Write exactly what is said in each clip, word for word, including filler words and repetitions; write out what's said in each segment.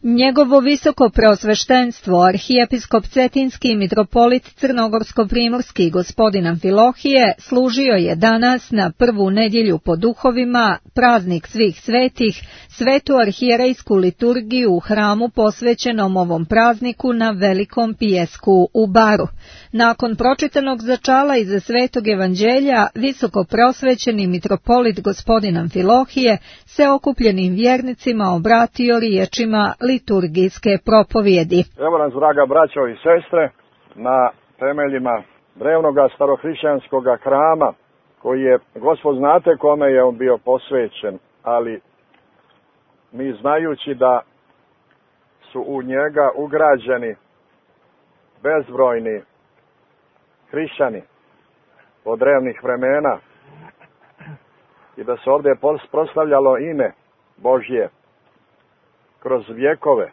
Njegovo visoko preosveštenstvo, arhijepiskop Cetinski i mitropolit Crnogorsko-primorski gospodin Amfilohije, služio je danas na prvu nedjelju po duhovima, praznik svih svetih, svetu arhijerejsku liturgiju u hramu posvećenom ovom prazniku na Velikom pijesku u Baru. Nakon pročitanog začala iza svetog evanđelja, visoko preosvećeni mitropolit gospodin Amfilohije se okupljenim vjernicima obratio riječima liturgijske propovjedi. Evo nas, draga braćo i sestre, na temeljima drevnoga starohrišćanskog hrama, koji je, Gospod znate kome je on bio posvećen, ali mi znajući da su u njega ugrađeni bezbrojni hrišćani od drevnih vremena i da se ovdje proslavljalo ime Božje kroz vjekove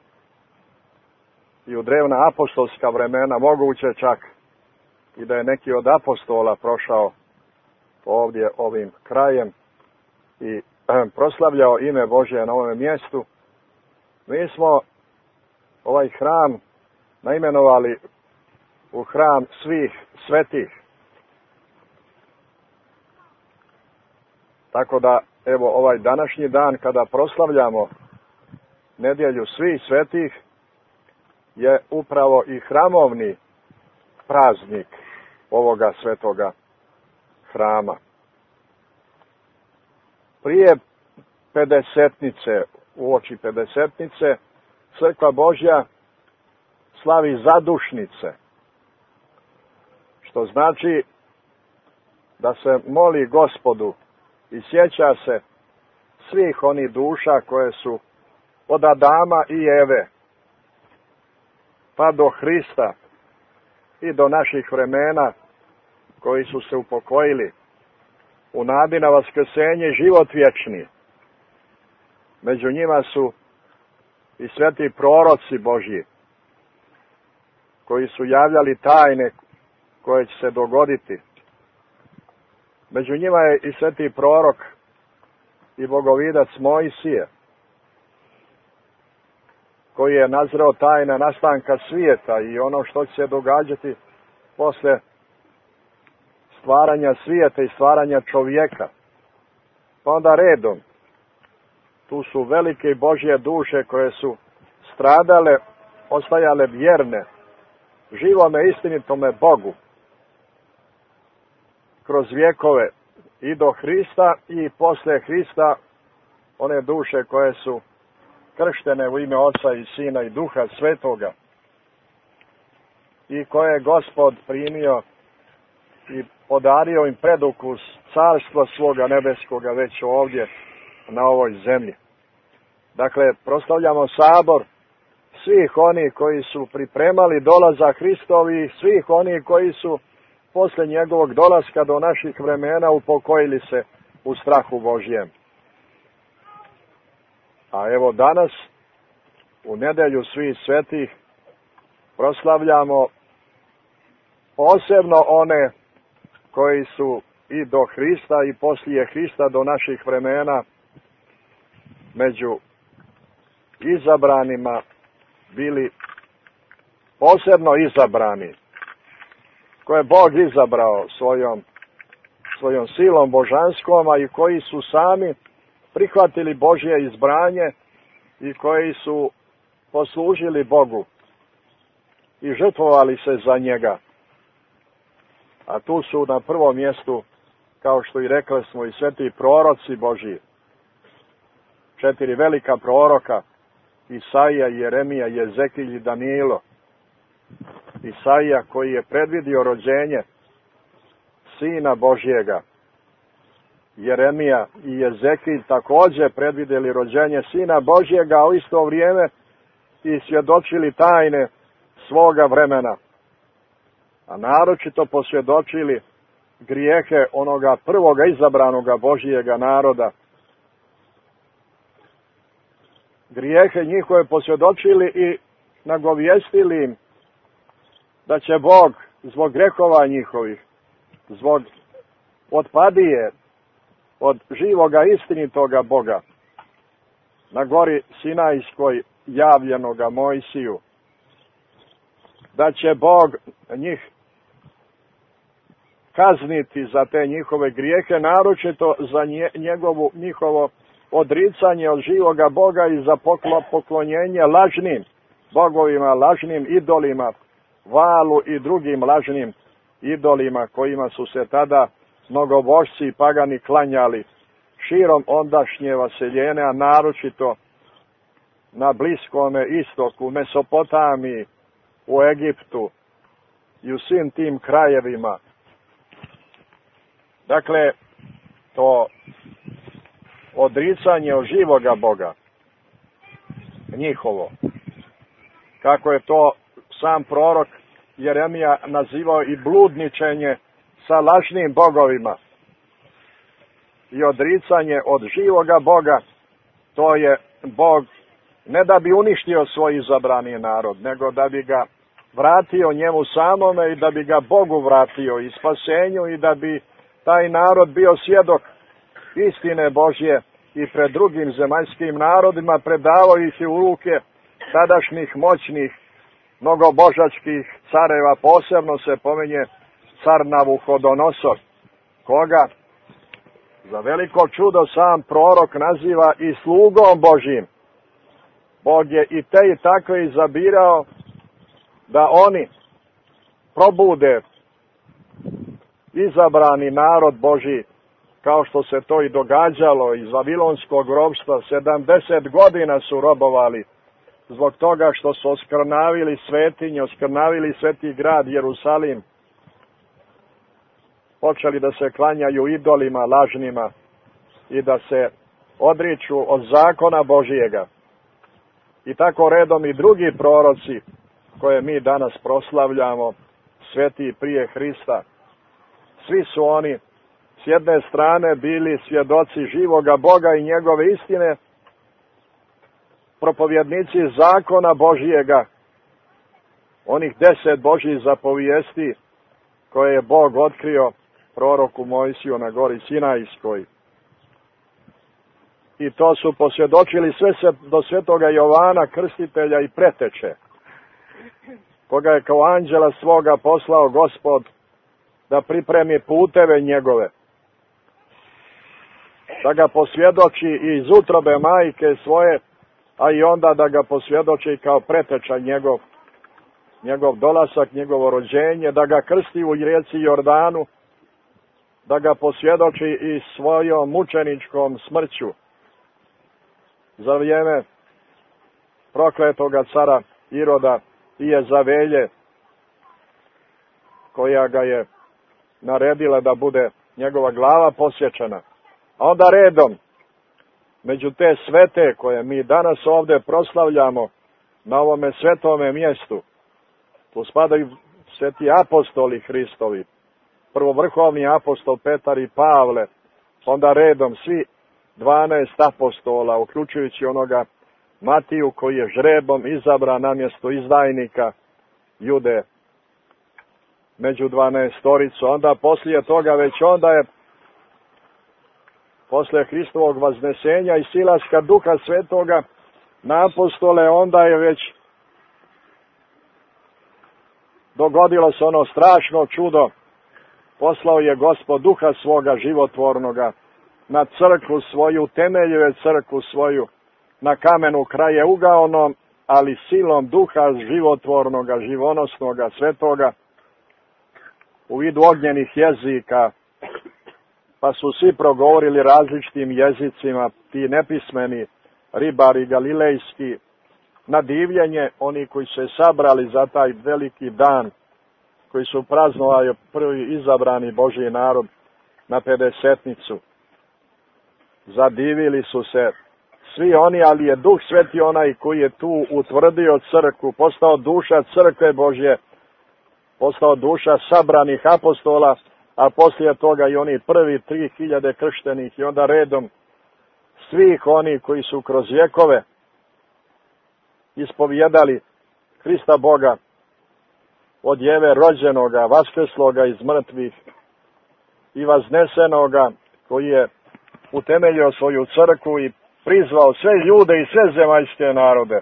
i u drevna apostolska vremena, moguće čak i da je neki od apostola prošao ovdje ovim krajem i eh, proslavljao ime Božje na ovom mjestu. Mi smo ovaj hram naimenovali u hram svih svetih. Tako da, evo, ovaj današnji dan kada proslavljamo nedjelju svih svetih je upravo i hramovni praznik ovoga svetoga hrama. Prije pedesetnice, uoči pedesetnice, Crkva Božja slavi zadušnice, što znači da se moli Gospodu i sjeća se svih onih duša koje su od Adama i Eve pa do Hrista i do naših vremena koji su se upokojili u nadi na vaskrsenje i život vječni. Među njima su i sveti proroci Božji koji su javljali tajne koje će se dogoditi. Među njima je i sveti prorok i bogovidac Mojsije, koji je nazreo tajna nastanka svijeta i ono što će se događati posle stvaranja svijeta i stvaranja čovjeka. Pa onda redom, tu su velike Božje duše koje su stradale, ostajale vjerne živome istinitome Bogu kroz vjekove i do Hrista i posle Hrista, one duše koje su krštene u ime Oca i Sina i Duha Svetoga i koje je Gospod primio i podario im predukus carstva svoga nebeskoga već ovdje na ovoj zemlji. Dakle, proslavljamo sabor svih onih koji su pripremali dolazak Hristovi i svih onih koji su posle njegovog dolaska do naših vremena upokojili se u strahu Božjem. A evo danas, u nedjelju svih svetih, proslavljamo posebno one koji su i do Hrista i poslije Hrista do naših vremena među izabranima bili posebno izabrani, koje je Bog izabrao svojom, svojom silom božanskom, a i koji su sami prihvatili Božje izbranje i koji su poslužili Bogu i žrtvovali se za njega. A tu su na prvom mjestu, kao što i rekli smo, i sveti proroci Božji. Četiri velika proroka, Isaija, Jeremija, Jezekilj i Danilo. Isaija koji je predvidio rođenje Sina Božjega. Jeremija i Jezekilj također predvidjeli rođenje Sina Božjega, a u isto vrijeme i svjedočili tajne svoga vremena. A naročito posvjedočili grijehe onoga prvoga izabranoga Božjega naroda. Grijehe njihove posvjedočili i nagovijestili im da će Bog zbog grehova njihovih, zbog otpadije od živoga istinitoga Boga na gori Sinajskoj javljenoga Mojsiju, da će Bog njih kazniti za te njihove grijehe, naročito za njegovu, njihovo odricanje od živoga Boga i za poklonjenje lažnim bogovima, lažnim idolima, Valu i drugim lažnim idolima kojima su se tada mnogobožci i pagani klanjali širom ondašnje vaseljene, a naročito na Bliskome istoku, Mesopotamiji, u Egiptu i u svim tim krajevima. Dakle, to odricanje od živoga Boga, njihovo, kako je to sam prorok Jeremija nazivao i bludničenje sa lažnim bogovima i odricanje od živoga Boga, to je Bog ne da bi uništio svoj izabrani narod, nego da bi ga vratio njemu samome i da bi ga Bogu vratio i spasenju i da bi taj narod bio svjedok istine Božje i pred drugim zemaljskim narodima, predavao ih u ruke tadašnjih moćnih mnogobožačkih careva. Posebno se pominje car Navuhodonosor, koga za veliko čudo sam prorok naziva i slugom Božjim. Bog je i te i takve izabirao da oni probude izabrani narod Božji, kao što se to i događalo iz Vavilonskog ropstva. sedamdeset godina su robovali zbog toga što su oskrnavili svetinje, oskrnavili sveti grad Jerusalim, počeli da se klanjaju idolima lažnima i da se odriču od zakona Božijega. I tako redom i drugi proroci koje mi danas proslavljamo, sveti prije Hrista, svi su oni s jedne strane bili svjedoci živoga Boga i njegove istine, propovjednici zakona Božijega, onih deset Božjih zapovijesti koje je Bog otkrio proroku Mojsiju na gori Sinajskoj. I to su posvjedočili sve se do svetoga Jovana Krstitelja i preteče, koga je kao anđela svoga poslao Gospod da pripremi puteve njegove, da ga posvjedoči iz utrobe majke svoje, a i onda da ga posvjedoči kao preteča njegov, njegov dolasak, njegovo rođenje, da ga krsti u rijeci Jordanu, da ga posvjedoči i svojom mučeničkom smrću za vrijeme prokletoga cara Iroda i Jezavelje, koja ga je naredila da bude njegova glava posječena. A onda redom, među te svete koje mi danas ovdje proslavljamo na ovome svetome mjestu, tu spadaju sveti apostoli Hristovi, prvovrhovni apostol Petar i Pavle, onda redom svi dvanaest apostola, uključujući onoga Matiju koji je žrebom izabran na mjesto izdajnika Jude među dvanaestoricu. Onda poslije toga, već onda je poslije Hristovog vaznesenja i silaska Duha Svetoga na apostole, onda je već dogodilo se ono strašno čudo. Poslao je Gospod Duha svoga životvornoga na crkvu svoju, temeljuje crkvu svoju na kamenu krajeugavnom, ali silom Duha životvornoga, živonosnoga, svetoga, u vidu ognjenih jezika, pa su svi progovorili različitim jezicima, ti nepismeni ribari galilejski, na divljenje oni koji se sabrali za taj veliki dan, koji su praznovali prvi izabrani Božji narod na pedesetnicu. Zadivili su se svi oni, ali je Duh Sveti onaj koji je tu utvrdio crkvu, postao duša crkve Božje, postao duša sabranih apostola, a poslije toga i oni prvi tri hiljade krštenih i onda redom svih oni koji su kroz vjekove ispovjedali Hrista Boga, od Jeve rođenoga, vaskrsloga iz mrtvih i vaznesenoga, koji je utemeljio svoju crkvu i prizvao sve ljude i sve zemaljske narode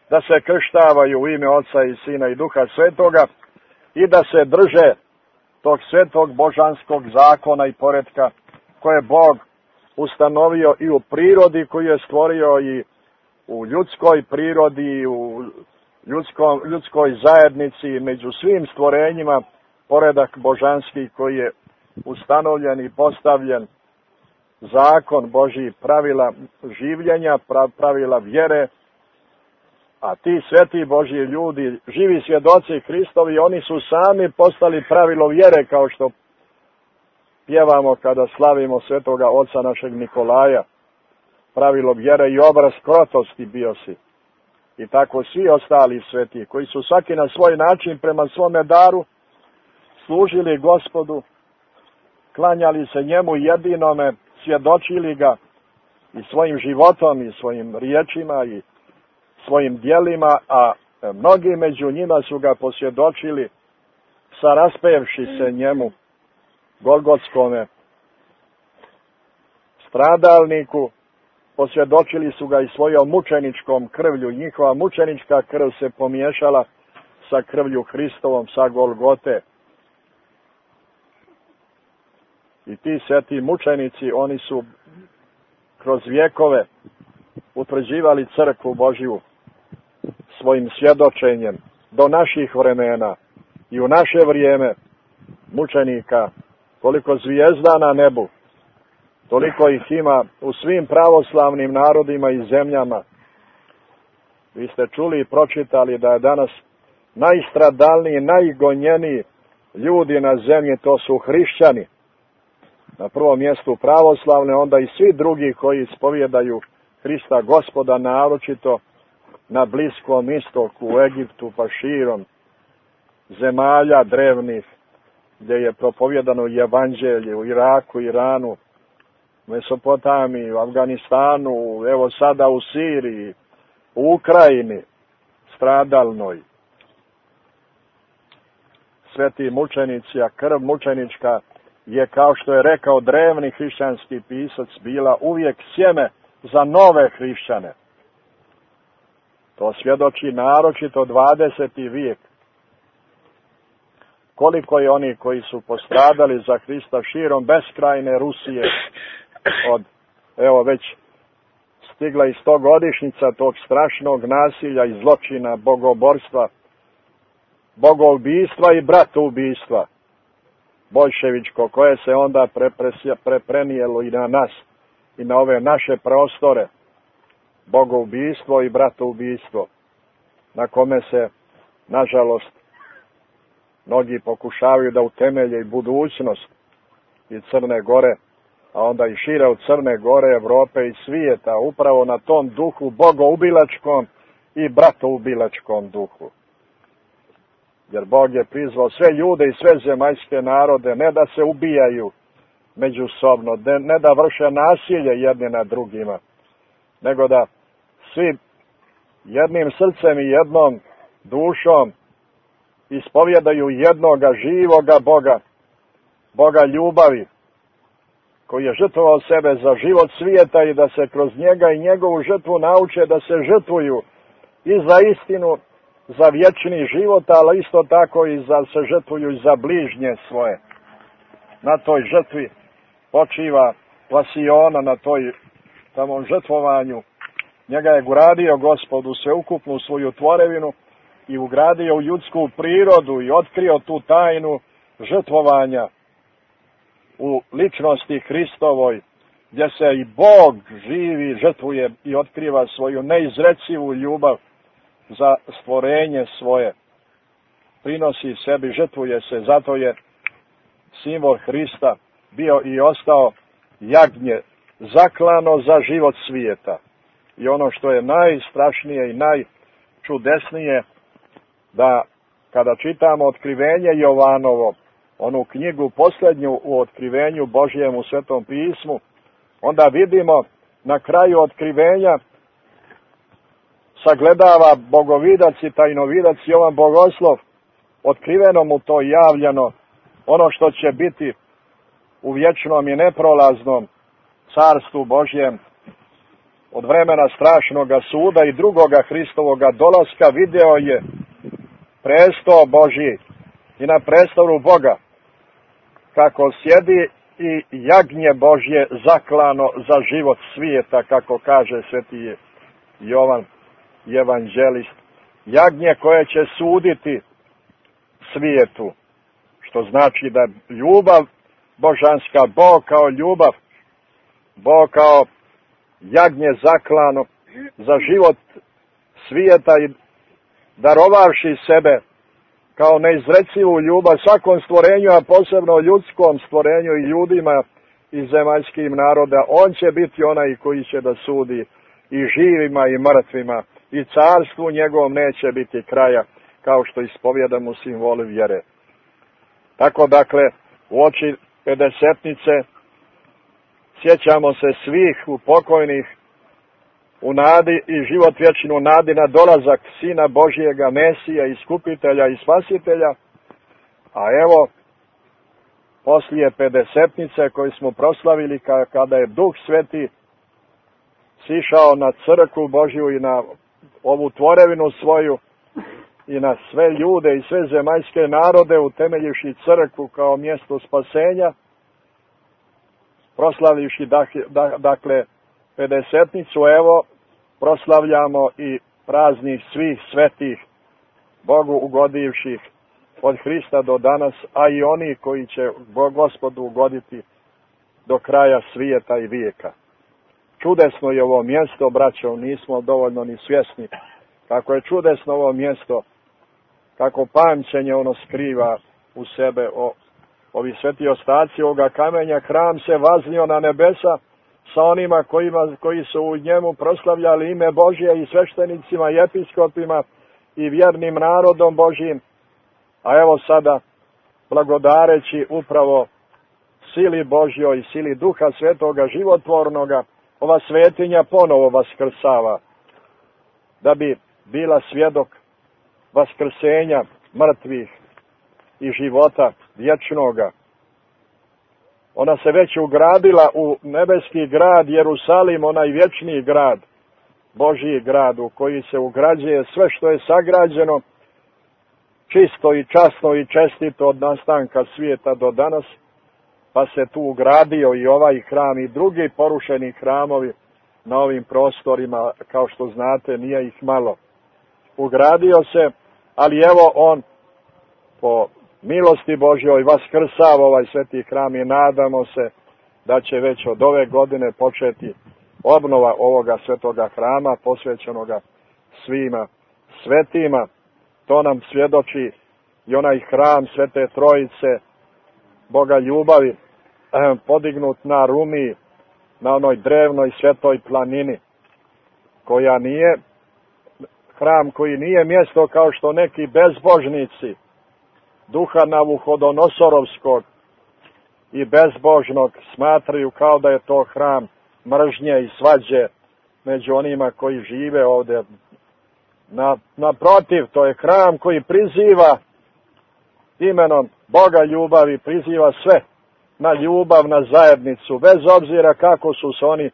da se krštavaju u ime Oca i Sina i Duha Svetoga i da se drže tog svetog božanskog zakona i poretka koje je Bog ustanovio i u prirodi koju je stvorio i u ljudskoj prirodi, u ljudskom, ljudskoj zajednici, među svim stvorenjima, poredak božanski koji je ustanovljen i postavljen, zakon Božji, pravila življenja, pravila vjere, a ti sveti Božji ljudi, živi svjedoci Hristovi, oni su sami postali pravilo vjere, kao što pjevamo kada slavimo svetoga oca našeg Nikolaja. Pravilo vjere i obraz krotosti bio si. I tako svi ostali sveti, koji su svaki na svoj način prema svome daru služili Gospodu, klanjali se njemu jedinome, svjedočili ga i svojim životom i svojim riječima i svojim djelima, a mnogi među njima su ga posvjedočili sa raspevši se njemu, Golgotskome stradalniku, posvjedočili su ga i svojom mučeničkom krvlju. Njihova mučenička krv se pomiješala sa krvlju Hristovom, sa Golgote. I ti sveti mučenici, oni su kroz vjekove utvrđivali crkvu Božju svojim svjedočenjem do naših vremena i u naše vrijeme mučenika, koliko zvijezda na nebu, toliko ih ima u svim pravoslavnim narodima i zemljama. Vi ste čuli i pročitali da je danas najstradalniji, najgonjeniji ljudi na zemlji, to su hrišćani. Na prvom mjestu pravoslavne, onda i svi drugi koji ispovjedaju Hrista Gospoda, naročito na Bliskom istoku, u Egiptu, pa širom zemalja drevnih, gdje je propovjedano evanđelje, u Iraku, Iranu, Mesopotamiji, u Afganistanu, evo sada u Siriji, u Ukrajini, stradalnoj. Sveti mučenici, a krv mučenička je, kao što je rekao drevni hrišćanski pisac, bila uvijek sjeme za nove hrišćane. To svjedoči naročito dvadeseti vijek. Koliko je oni koji su postradali za Hrista širom beskrajne Rusije, od, evo već stigla i stogodišnjica tog strašnog nasilja i zločina, bogoborstva, bogoubistva i bratoubistva boljševičko, koje se onda preprenijelo i na nas i na ove naše prostore, bogoubistvo i bratoubistvo, na kome se, nažalost, mnogi pokušavaju da utemelje i budućnost i Crne Gore, a onda i šire od Crne Gore, Evrope i svijeta, upravo na tom duhu bogoubilačkom i bratoubilačkom duhu. Jer Bog je prizvao sve ljude i sve zemaljske narode, ne da se ubijaju međusobno, ne da vrše nasilje jedni nad drugima, nego da svi jednim srcem i jednom dušom ispovjedaju jednoga živoga Boga, Boga ljubavi, koji je žrtvovao sebe za život svijeta i da se kroz njega i njegovu žrtvu nauče da se žrtvuju i za istinu, za vječni život, ali isto tako i da se žrtvuju i za bližnje svoje. Na toj žrtvi počiva pasiona, na toj tamo žrtvovanju. Njega je ugradio Gospod u sveukupnu svoju tvorevinu i ugradio u ljudsku prirodu i otkrio tu tajnu žrtvovanja u ličnosti Hristovoj, gdje se i Bog živi, žrtvuje i otkriva svoju neizrecivu ljubav za stvorenje svoje. Prinosi sebi, žrtvuje se, zato je simbol Hrista bio i ostao jagnje, zaklano za život svijeta. I ono što je najstrašnije i najčudesnije, da kada čitamo otkrivenje Jovanovo, onu knjigu posljednju u otkrivenju Božijem u Svetom pismu, onda vidimo na kraju otkrivenja sagledava bogovidac i tajnovidac Jovan Bogoslov, otkriveno mu to javljeno, ono što će biti u vječnom i neprolaznom carstvu Božjem, od vremena strašnoga suda i drugoga Hristovoga dolaska video je presto Božji i na prestolu Boga kako sjedi i jagnje Božje zaklano za život svijeta, kako kaže sveti Jovan evanđelist. Jagnje koje će suditi svijetu, što znači da ljubav božanska, Bog kao ljubav, Bog kao jagnje zaklano za život svijeta i darovavši sebe kao neizrecivu ljubav svakom stvorenju, a posebno ljudskom stvorenju i ljudima i zemaljskim naroda, on će biti onaj koji će da sudi i živima i mrtvima, i carstvu njegovom neće biti kraja, kao što ispovjedamo simboli vjere. Tako dakle, u oči pedesetnice sjećamo se svih upokojnih u nadi i život vječni u nadi na dolazak Sina Božjega, Mesija, Iskupitelja i Spasitelja. A evo, poslije pedesetnice koju smo proslavili kada je Duh Sveti sišao na crkvu Božju i na ovu tvorevinu svoju i na sve ljude i sve zemaljske narode, utemeljivši crkvu kao mjesto spasenja, proslavivši dakle pedesetnicu, evo proslavljamo i praznih svih svetih, Bogu ugodivših od Hrista do danas, a i oni koji će Gospodu ugoditi do kraja svijeta i vijeka. Čudesno je ovo mjesto, braćo, nismo dovoljno ni svjesni kako je čudesno ovo mjesto, kako pamćenje ono skriva u sebe o ovi sveti ostaci ovoga kamenja. Hram se vaznio na nebesa sa onima kojima, koji su u njemu proslavljali ime Božje i sveštenicima i episkopima i vjernim narodom Božjim. A evo sada, blagodareći upravo sili Božjoj i sili Duha Svetoga životvornoga, ova svetinja ponovo vaskrsava, da bi bila svjedok vaskrsenja mrtvih i života vječnoga. Ona se već ugradila u nebeski grad Jerusalim, onaj vječni grad, Božji grad u koji se ugrađuje sve što je sagrađeno, čisto i časno i čestito od nastanka svijeta do danas, pa se tu ugradio i ovaj hram i drugi porušeni hramovi na ovim prostorima, kao što znate, nije ih malo. Ugradio se, ali evo on po milosti Božjoj vaskrsava ovaj sveti hram i nadamo se da će već od ove godine početi obnova ovoga svetoga hrama posvećenoga svima svetima. To nam svjedoči i onaj hram Svete Trojice, Boga ljubavi, podignut na Rumiji, na onoj drevnoj svetoj planini, koja nije hram, koji nije mjesto kao što neki bezbožnici duha Navuhodonosorovskog i bezbožnog smatraju kao da je to hram mržnje i svađe među onima koji žive ovdje. Na, naprotiv, to je hram koji priziva imenom Boga ljubavi, priziva sve na ljubav, na zajednicu, bez obzira kako su se oni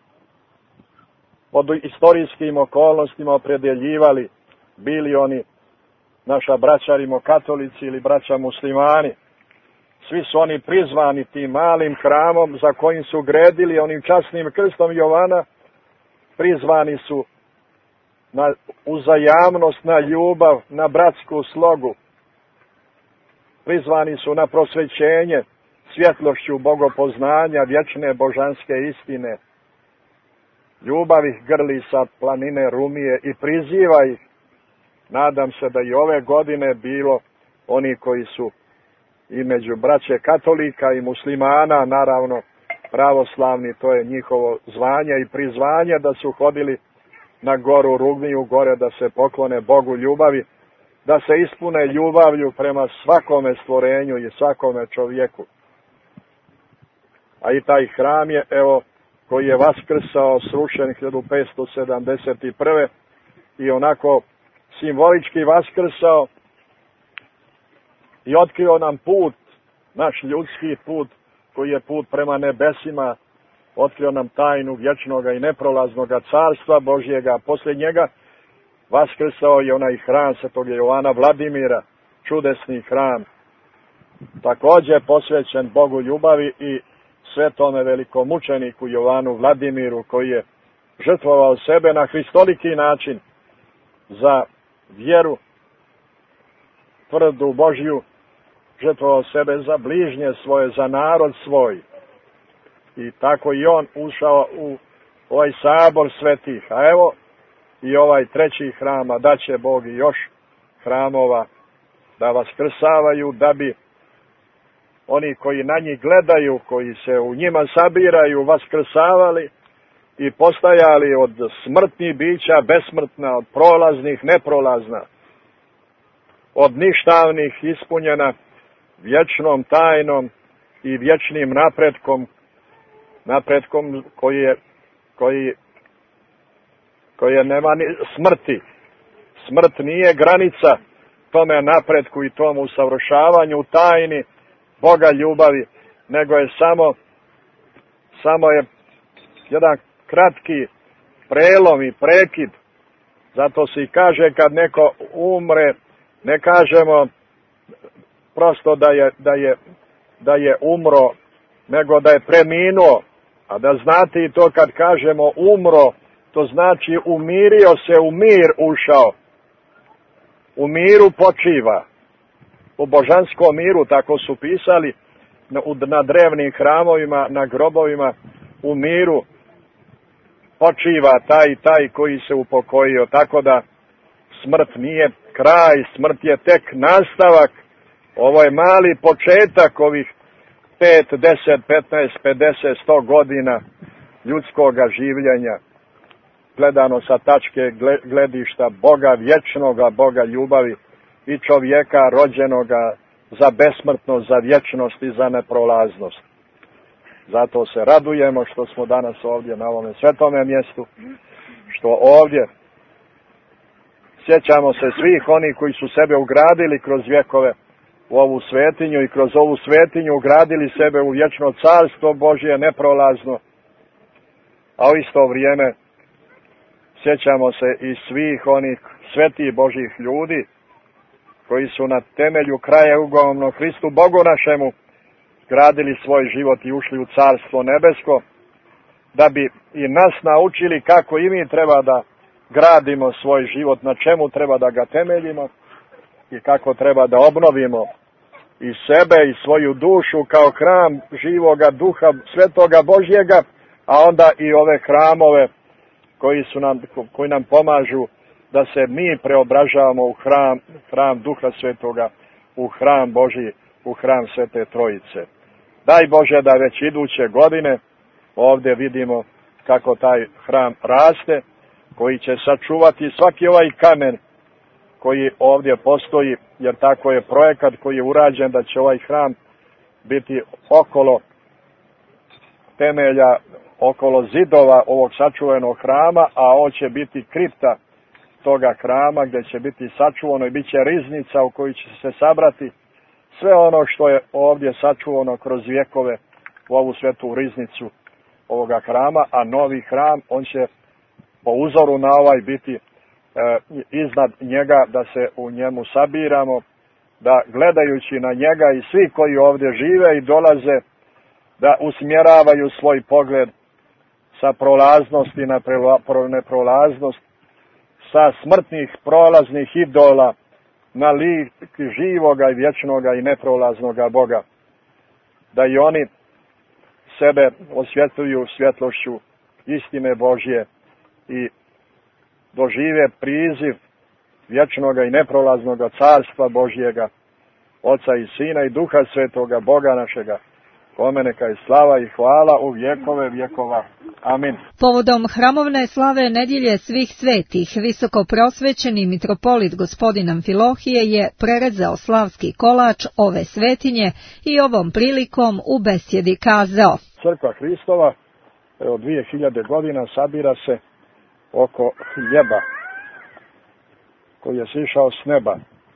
pod istorijskim okolnostima opredjeljivali, bili oni naša braća rimokatolici ili braća muslimani. Svi su oni prizvani tim malim hramom za kojim su gredili onim časnim krstom Jovana, prizvani su na uzajamnost, na ljubav, na bratsku slogu. Prizvani su na prosvećenje svjetlošću bogopoznanja, vječne božanske istine. Ljubav ih grli sa planine Rumije i priziva ih. Nadam se da i ove godine bilo oni koji su i među braće katolika i muslimana, naravno pravoslavni, to je njihovo zvanje i prizvanje, da su hodili na goru Rugmiju, gore da se poklone Bogu ljubavi, da se ispune ljubavlju prema svakome stvorenju i svakome čovjeku. A i taj hram je, evo, koji je vaskrsao, srušen hiljadu petsto sedamdeset prve i onako simbolički vaskrsao i otkrio nam put, naš ljudski put, koji je put prema nebesima, otkrio nam tajnu vječnoga i neprolaznoga carstva Božjega. Poslije njega vaskrsao je onaj hram svetog Jovana Vladimira, čudesni hram, također posvećen Bogu ljubavi i svetome velikomučeniku Jovanu Vladimiru, koji je žrtvovao sebe na hristoliki način za vjeru tvrdu Božju, žrtvovao sebe za bližnje svoje, za narod svoj. I tako i on ušao u ovaj sabor svetih. A evo i ovaj treći hram, a daće Bog i još hramova da vaskrsavaju, da bi oni koji na njih gledaju, koji se u njima sabiraju, vaskrsavali i postajali od smrtnih bića besmrtna, od prolaznih neprolazna, od ništavnih ispunjena vječnom tajnom i vječnim napretkom, napretkom koji je, koji, koji je nema ni smrti. Smrt nije granica tome napretku i tomu usavršavanju tajni Boga ljubavi, nego je samo, samo je jedan kratki prelom i prekid. Zato se i kaže kad neko umre, ne kažemo prosto da je, da je, da je umro, nego da je preminuo. A da znate i to kad kažemo umro, to znači umirio se, u mir ušao. U miru počiva. U božanskom miru, tako su pisali na, na drevnim hramovima, na grobovima, u miru počiva taj i taj koji se upokojio. Tako da smrt nije kraj, smrt je tek nastavak. Ovo je mali početak ovih pet, deset, petnaest, pedeset, sto godina ljudskoga življenja, gledano sa tačke gledišta Boga vječnoga, Boga ljubavi i čovjeka rođenoga za besmrtnost, za vječnost i za neprolaznost. Zato se radujemo što smo danas ovdje na ovome svetome mjestu, što ovdje sjećamo se svih onih koji su sebe ugradili kroz vjekove u ovu svetinju i kroz ovu svetinju ugradili sebe u vječno carstvo Božje neprolazno, a u isto vrijeme sjećamo se i svih onih svetih Božjih ljudi koji su na temelju kraja ugovomno Hristu Bogu našemu gradili svoj život i ušli u carstvo nebesko, da bi i nas naučili kako i mi treba da gradimo svoj život, na čemu treba da ga temeljimo i kako treba da obnovimo i sebe i svoju dušu kao hram živoga duha svetoga Božjega, a onda i ove hramove koji su nam, koji nam pomažu da se mi preobražavamo u hram, hram duha svetoga, u hram Božji, u hram Svete Trojice. Daj Bože da već iduće godine ovdje vidimo kako taj hram raste, koji će sačuvati svaki ovaj kamen koji ovdje postoji, jer tako je projekat koji je urađen da će ovaj hram biti okolo temelja, okolo zidova ovog sačuvanog hrama, a on će biti kripta toga hrama gdje će biti sačuvano i bit će riznica u kojoj će se sabrati sve ono što je ovdje sačuvano kroz vjekove u ovu svetu riznicu ovoga hrama, a novi hram, on će po uzoru na ovaj biti e, iznad njega, da se u njemu sabiramo, da gledajući na njega i svi koji ovdje žive i dolaze, da usmjeravaju svoj pogled sa prolaznosti na neprolaznost, sa smrtnih prolaznih idola na lik živoga i vječnoga i neprolaznoga Boga. Da i oni sebe osvjetljuju svjetlošću istine Božje i dožive priziv vječnoga i neprolaznoga carstva Božjega, Oca i Sina i Duha Svetoga, Boga našega, kome neka je slava i hvala u vjekove vjekova. Amin. Povodom hramovne slave nedjelje svih svetih, visoko prosvećeni mitropolit gospodin Amfilohije je prerezao slavski kolač ove svetinje i ovom prilikom u besjedi kazao: Crkva Hristova od dvije hiljade godina sabira se oko hljeba koji je sišao s neba,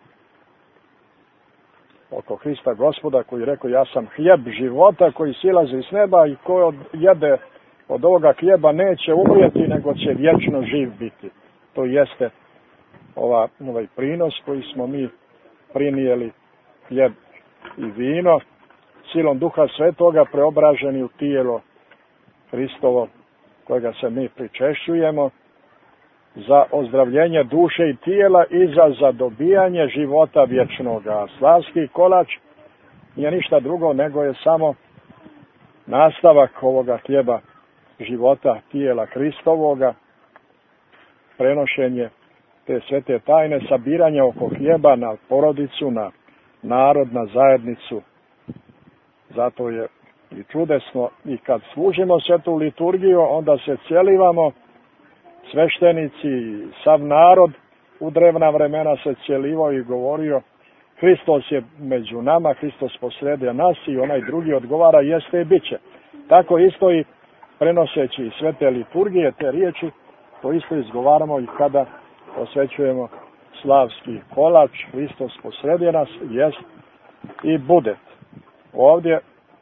oko Hrista Gospoda koji je rekao: ja sam hljeb života koji silazi s neba i ko jede od ovoga hljeba neće umrijeti, nego će vječno živ biti. To jeste ova, ovaj prinos koji smo mi prinijeli, hljeb i vino, silom Duha Svetoga preobraženi u tijelo Hristovo, kojega se mi pričešćujemo, za ozdravljenje duše i tijela i za zadobijanje života vječnoga. Slavski kolač nije ništa drugo nego je samo nastavak ovoga hljeba života tijela Hristovoga, prenošenje te svete tajne, sabiranje oko hljeba na porodicu, na narod, na zajednicu. Zato je i čudesno i kad služimo svetu liturgiju, onda se cjelivamo, sveštenici, sav narod u drevna vremena se cjelivao i govorio Hristos je među nama, Hristos posredi nas i onaj drugi odgovara jeste i bit će. Tako isto i prenoseći svete liturgije, te riječi, to isto izgovaramo i kada osvećujemo slavski kolač, Hristos posredi nas, jest i bude. Ovdje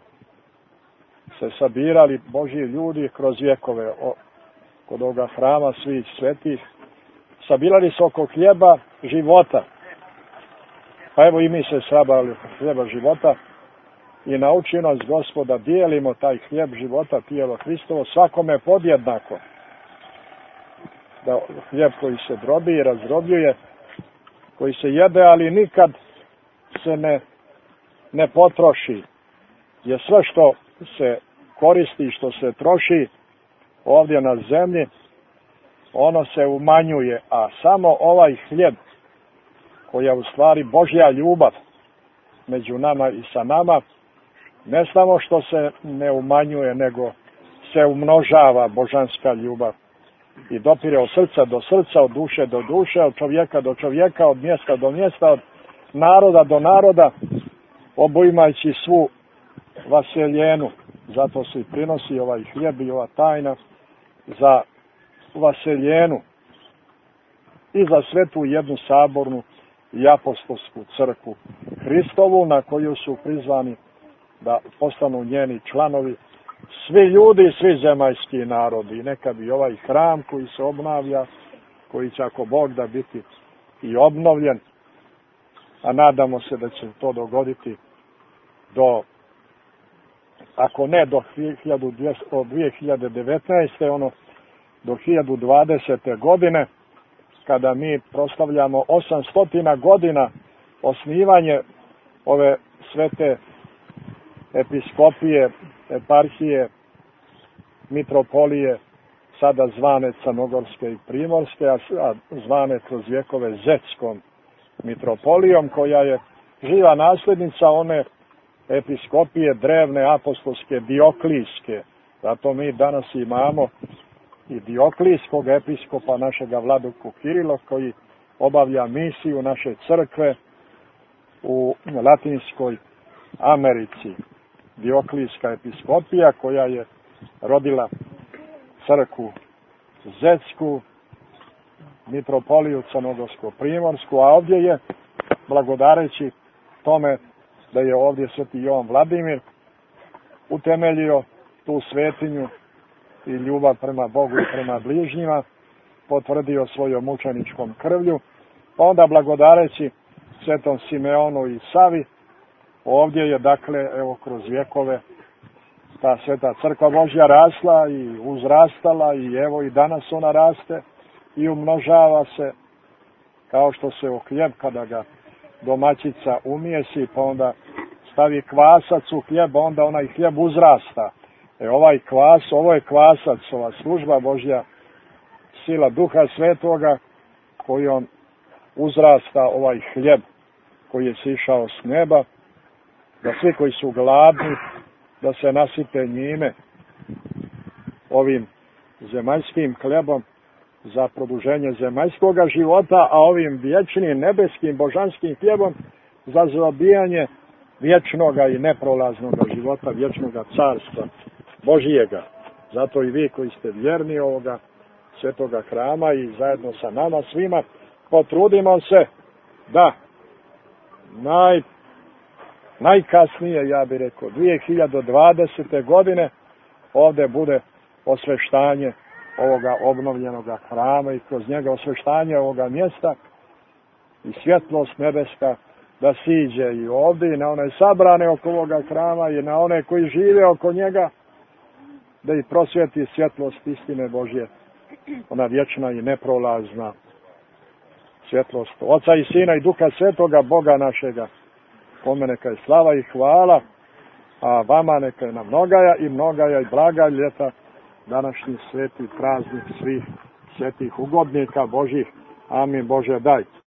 se sabirali Božji ljudi kroz vjekove o, kod ovoga hrama svih svetih. Sabirali se oko hljeba života. Pa evo i mi se sabirali oko hljeba života i nauči nas Gospod da dijelimo taj hljeb života, tijelo Hristovo, svakome podjednako. Da hljeb koji se drobi i razdrobljuje, koji se jede, ali nikad se ne, ne potroši. Je sve što se koristi, što se troši ovdje na zemlji, ono se umanjuje, a samo ovaj hljeb, koji je u stvari Božja ljubav među nama i sa nama, ne samo što se ne umanjuje, nego se umnožava božanska ljubav i dopire od srca do srca, od duše do duše, od čovjeka do čovjeka, od mjesta do mjesta, od naroda do naroda, obujmajući svu vaseljenu. Zato se i prinosi ovaj hljeb i ova tajna za vaseljenu i za svetu jednu sabornu i apostolsku crkvu Hristovu, na koju su prizvani da postanu njeni članovi svi ljudi i svi zemaljski narodi. Neka bi ovaj hram koji se obnavlja, koji će ako Bog da biti i obnovljen, a nadamo se da će to dogoditi do, ako ne do dvije hiljade devetnaeste. ono do hiljadu dvadesete. godine, kada mi proslavljamo osamsto godina osnivanje ove svete episkopije, eparhije, mitropolije, sada zvane Crnogorske i Primorske, a zvane kroz vjekove Zetskom mitropolijom, koja je živa nasljednica one episkopije drevne apostolske Dioklijske. Zato mi danas imamo i Dioklijskog episkopa, našega vladuku Kirila, koji obavlja misiju naše crkve u Latinskoj Americi. Dioklijska episkopija koja je rodila crkvu Zetsku, mitropoliju Crnogorsko-Primorsku, a ovdje je, blagodareći tome da je ovdje sveti Jovan Vladimir utemeljio tu svetinju i ljubav prema Bogu i prema bližnjima, potvrdio svojom mučeničkom krvlju, pa onda blagodareći svetom Simeonu i Savi, ovdje je dakle, evo kroz vjekove, ta sveta crkva Božja rasla i uzrastala i evo i danas ona raste i umnožava se, kao što se u hljeb kada ga domaćica umijesi, pa onda stavi kvasac u hljeb, onda onaj hljeb uzrasta. E ovaj kvas, ovo je kvasac, ova služba Božja, sila Duha Svetoga, kojom uzrasta ovaj hljeb koji je sišao s neba, da svi koji su gladni, da se nasipe njime, ovim zemaljskim hljebom za produženje zemaljskoga života, a ovim vječnim, nebeskim, božanskim hljebom za zabijanje vječnoga i neprolaznoga života, vječnoga carstva Božijega. Zato i vi koji ste vjerni ovoga svetoga hrama i zajedno sa nama svima, potrudimo se da naj, najkasnije, ja bih rekao, dvije hiljade dvadesete. godine ovdje bude osveštanje ovoga obnovljenoga hrama i kroz njega osveštanje ovoga mjesta i svjetlost nebeska da siđe i ovdje i na one sabrane oko ovoga hrama i na one koji žive oko njega, da ih prosvjeti svjetlost istine Božje, ona vječna i neprolazna svjetlost Oca i Sina i Duha Svetoga, Boga našega. Kome neka je slava i hvala, a vama neka je na mnogaja i mnogaja i blaga ljeta današnji sveti praznik svih svetih ugodnika Božih. Amin. Bože daj.